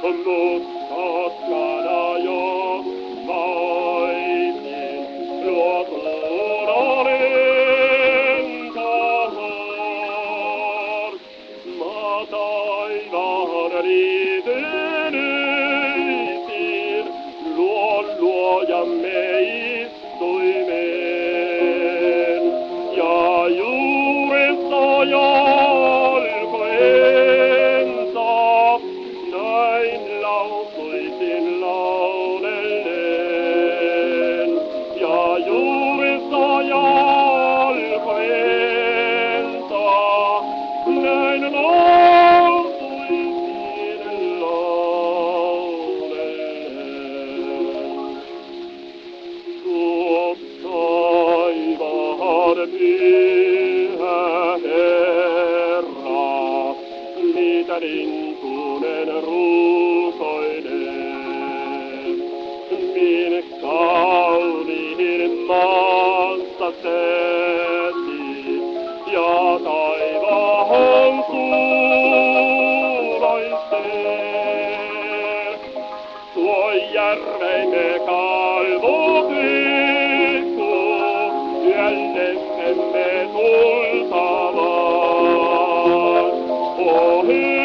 mustat kanajo vaisin luo suronen tahor. Maa taivaan riitelyisin luojamme istuimeen ja juuresta jalkojensa näin lausuisin laulellen ja juuresta jalkojensa näin lausuisin laulellen. Tuo taivaan pyhä Herra, mitä rintunen ruukoilee, min kauniin maassa teesi ja taivaan suulaisee. Tuo järvemme kalvopikku, yöllemme tultavan.